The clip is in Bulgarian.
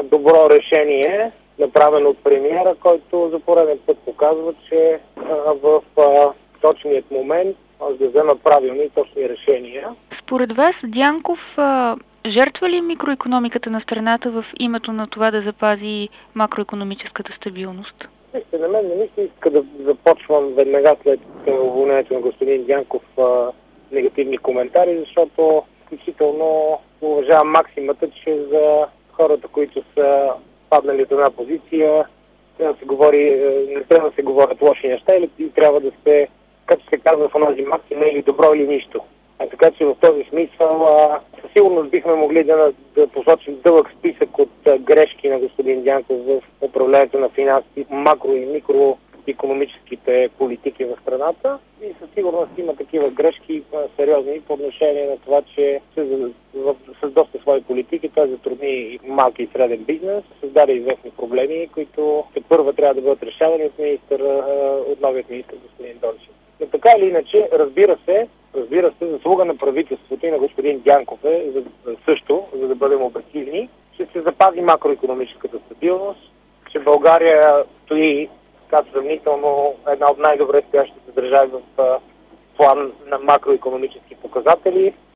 добро решение, направено от премиера, който за пореден път показва, че в точният момент може да взема правилни и точни решения. Според вас, Дянков жертва ли микроикономиката на страната в името на това да запази макроикономическата стабилност? На мен не ми се иска да започвам веднага след уволнението на господин Дянков негативни коментари, защото включително уважавам максимата, че за хората, които са паднали от една позиция, трябва да се говори, не трябва да се говорят лоши неща или трябва да се, като се казва в онази максима, или добро или нищо. Така че в този смисъл със сигурност бихме могли да посочим дълъг списък от грешки на господин Дянков в управлението на финанси, макро и микроикономическите политики в страната. И със сигурност има такива грешки сериозни по отношение на това, че с доста свои политики той затрудни малки и среден бизнес, създаде известни проблеми, които първа трябва да бъдат решавани от новият министър господин Дончев. Но така или иначе, разбира се, заслуга на правителството и на господин Дянков също, за да бъдем обективни, ще се запази макроикономическата стабилност, че България стои сравнително една от най-добре стоящите държави в план на макроикономически показатели.